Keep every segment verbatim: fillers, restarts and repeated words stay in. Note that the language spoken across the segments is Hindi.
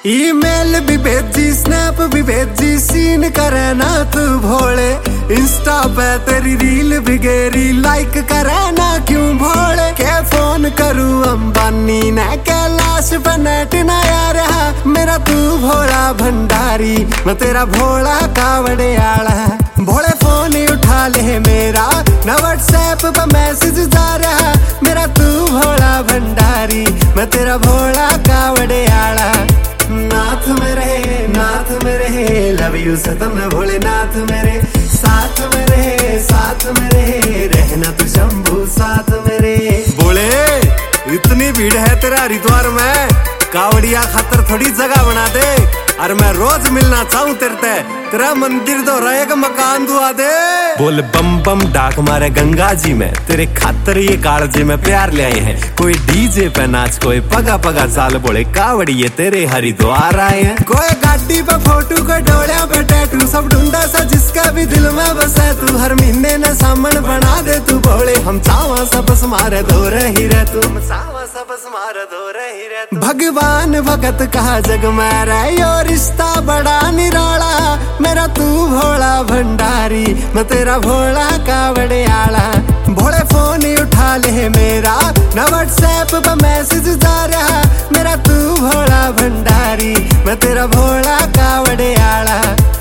ईमेल भी भेजी, स्नैप भी भेजी, सीन करे ना तू भोले। इंस्टा पे तेरी रील भी गेरी, लाइक करे ना क्यों भोले। के फोन करूं अंबानी ने, कैलाश पे नेट ना यार मेरा तू भोला भंडारी, मैं तेरा भोला कावड़े आला। भोले फोन ही उठा ले मेरा, ना व्हाट्सएप पे मैसेज जा रहा मेरा तू भोला भंडारी, मैं तेरा भोला कावड़े आला। नाथ मेरे नाथ मेरे लव यू सतम भोलेनाथ मेरे, साथ मेरे साथ मेरे रहना तू शंभू साथ मेरे। बोले इतनी भीड़ है तेरा हरिद्वार में, कावड़िया खातर थोड़ी जगह बना दे। अरे मैं रोज मिलना चाहूँ तेरे ते, तेरा मंदिर दो रहेगा मकान दुआ दे। बोल बम बम डाक मारे गंगा जी में, तेरे खातर ये कालजे में प्यार ले आए हैं। कोई डीजे पे नाच, कोई पगा पगा चाल, बोले कावड़िए तेरे हरिद्वार आए हैं। कोई गाड़ी पे फोटो, कोई डोलिया पे टैटू, सब ढूंढा सा जिसका भी दिल में बसे तू। हर महीने न सामन बना दे तू भोले, हम चावा सब मारे दो रही रह तू, चावा सब मारे दो रही रह तू। भगवान भगत कहा जग में रहे, रिश्ता बड़ा निराला मेरा तू भोला भंडारी, मैं तेरा भोला कावड़े आला। भोले फोन ही उठा ले मेरा, ना व्हाट्सएप पे मैसेज जा रहा मेरा तू भोला भंडारी, मैं तेरा भोला कावड़े आला।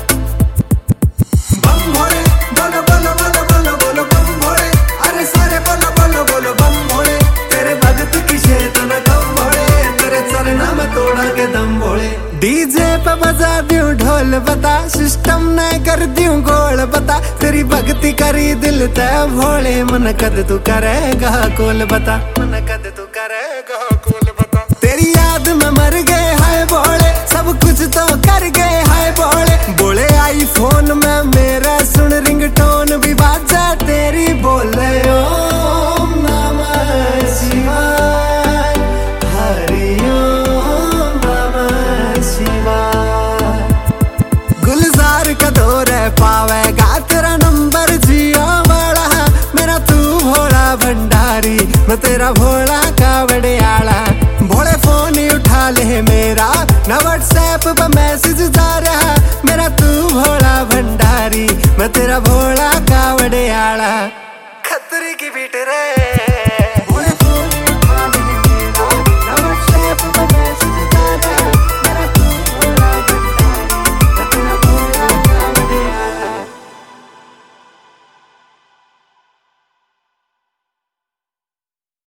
बम भोले बोलो बोलो बोलो बोलो बोलो बम भोले, अरे सारे बोलो बोलो बोलो बम भोले। तेरे भगत की चेतन कम भोले, तेरे चरणा में तोड़ा के दम भोले। डीजे पे बजा दूं ढोल बता, सिस्टम न कर दूं गोल बता। तेरी भक्ति करी दिल ते भोले, मन कद तू करेगा कोल बता, मन कद तू करेगा कोल बता। तेरी याद में मर गए हाय भोले, सब कुछ तो कर गए हाय भोले। बोले आईफोन में मेरा सुन रिंगटोन भी बाजा तेरी, बोले ओम नमः शिवाय हरि ओम नमः शिवाय। गुलजार का दौर है पावेगा तेरा नंबर जियो बड़ा, मेरा तू भोला भंडारी, मैं तेरा भोला कावड़े